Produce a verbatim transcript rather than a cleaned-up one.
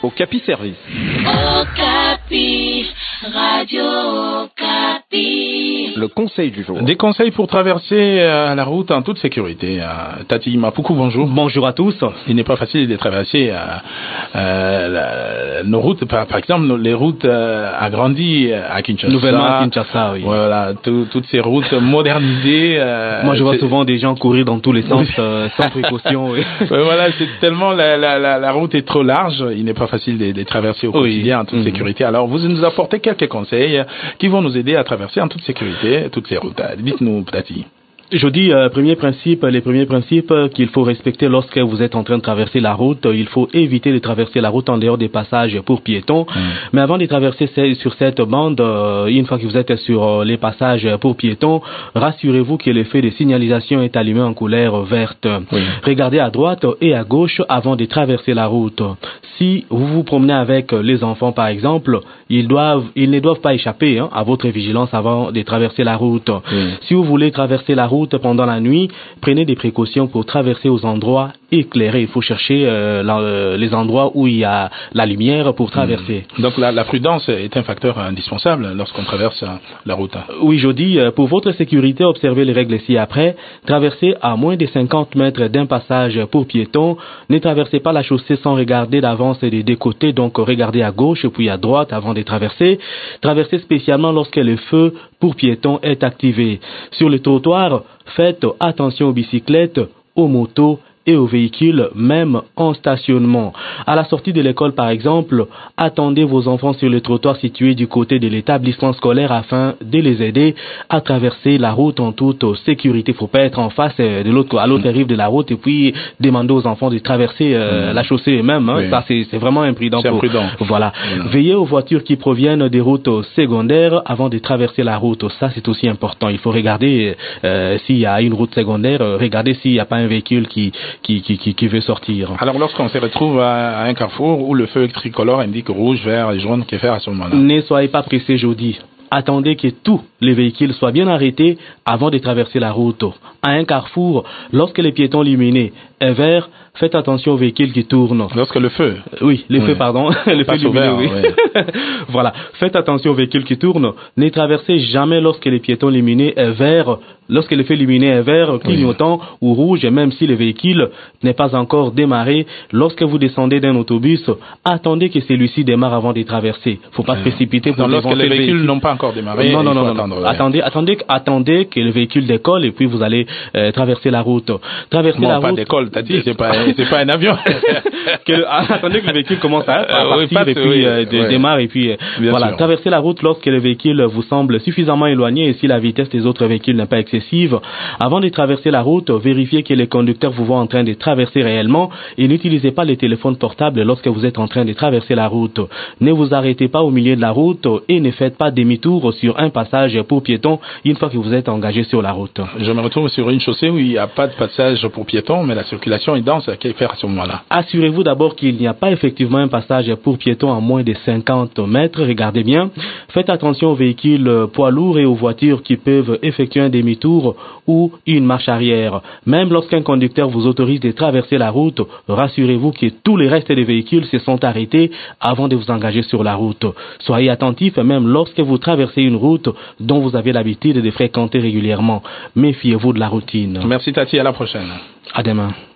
Okapi Service. Okapi, Radio Okapi. Le conseil du jour. Des conseils pour traverser euh, la route en toute sécurité. Euh, Tati Mapuku, bonjour. Bonjour à tous. Il n'est pas facile de traverser euh, euh, la, nos routes. Par, par exemple, les routes euh, agrandies à Kinshasa. Nouvellement à Kinshasa, oui. Voilà, tout, toutes ces routes modernisées. Euh, Moi, je vois souvent des gens courir dans tous les sens euh, sans précaution. Oui. Ouais, voilà, c'est tellement la, la, la, la route est trop large. Il n'est pas facile de, de traverser au quotidien oui. en toute mmh. sécurité. Alors, vous nous apportez quelques conseils qui vont nous aider à traverser en toute sécurité toutes ces routes. Dites-nous, Tati. Je dis, euh, premier principe, les premiers principes qu'il faut respecter lorsque vous êtes en train de traverser la route, il faut éviter de traverser la route en dehors des passages pour piétons. Mmh. Mais avant de traverser sur cette bande, euh, une fois que vous êtes sur les passages pour piétons, rassurez-vous que le feu de signalisation est allumé en couleur verte. Mmh. Regardez à droite et à gauche avant de traverser la route. Si vous vous promenez avec les enfants, par exemple, ils doivent, ils ne doivent pas échapper hein, à votre vigilance avant de traverser la route. Mmh. Si vous voulez traverser la route pendant la nuit, prenez des précautions pour traverser aux endroits éclairés. Il faut chercher euh, la, les endroits où il y a la lumière pour traverser. Mmh. Donc la, la prudence est un facteur indispensable lorsqu'on traverse la route. Oui, je dis, pour votre sécurité, observez les règles ci-après. Traversez à moins de cinquante mètres d'un passage pour piétons. Ne traversez pas la chaussée sans regarder d'avance et des côtés, donc regardez à gauche puis à droite avant de traverser. Traversez spécialement lorsque le feu pour piétons est activé. Sur le trottoir, faites attention aux bicyclettes, aux motos et aux véhicules, même en stationnement. À la sortie de l'école, par exemple, attendez vos enfants sur le trottoir situé du côté de l'établissement scolaire afin de les aider à traverser la route en toute sécurité. Il ne faut pas être en face de l'autre, à l'autre rive de la route et puis demander aux enfants de traverser euh, mmh. la chaussée eux-mêmes. Hein. Oui. Ça, c'est, c'est vraiment imprudent. C'est imprudent. Pour... Voilà. Voilà. Veillez aux voitures qui proviennent des routes secondaires avant de traverser la route. Ça, c'est aussi important. Il faut regarder euh, s'il y a une route secondaire, regardez s'il n'y a pas un véhicule qui Qui, qui, qui, qui veut sortir. Alors, lorsqu'on se retrouve à un carrefour où le feu tricolore indique rouge, vert et jaune, que faire à ce moment-là? Ne soyez pas pressés, je dis. Attendez que tous les véhicules soient bien arrêtés avant de traverser la route. À un carrefour, lorsque les piétons luminés est vert, faites attention aux véhicules qui tournent. Lorsque le feu Oui, le oui. feu, pardon. le feu lumineux, vert, oui. oui. Voilà. Faites attention aux véhicules qui tournent. Ne traversez jamais lorsque les piétons luminés est vert, lorsque le feu lumineux est vert, clignotant oui. ou rouge, même si le véhicule n'est pas encore démarré. Lorsque vous descendez d'un autobus, attendez que celui-ci démarre avant de traverser. Faut pas oui. se précipiter pour non, lorsque les véhicules véhicule. n'ont pas encore démarré. Non, non, non, non. Attendre, attendez, attendez, attendez que le véhicule décolle et puis vous allez euh, traverser la route. Traverser bon, la pas route. décolle, t'as dit, c'est pas, c'est pas un avion. que le, attendez que le véhicule commence à, à euh, partir oui, et puis oui, euh, de, oui. démarre et puis euh, voilà. Sûr. Traverser la route lorsque le véhicule vous semble suffisamment éloigné et si la vitesse des autres véhicules n'est pas excessive. Avant de traverser la route, vérifiez que les conducteurs vous voient en train de traverser réellement et n'utilisez pas les téléphones portables lorsque vous êtes en train de traverser la route. Ne vous arrêtez pas au milieu de la route et ne faites pas demi-tour sur un passage pour piétons une fois que vous êtes engagé sur la route. Je me retrouve sur une chaussée où il n'y a pas de passage pour piétons, mais la circulation est dense. Qu'est-ce faire à ce moment-là? Assurez-vous d'abord qu'il n'y a pas effectivement un passage pour piétons à moins de cinquante mètres. Regardez bien. Faites attention aux véhicules poids lourds et aux voitures qui peuvent effectuer un demi-tour ou une marche arrière. Même lorsqu'un conducteur vous autorise de traverser la route, rassurez-vous que tous les restes des véhicules se sont arrêtés avant de vous engager sur la route. Soyez attentifs même lorsque vous traversez une route dont vous avez l'habitude de fréquenter régulièrement. Méfiez-vous de la routine. Merci Tati, à la prochaine. À demain.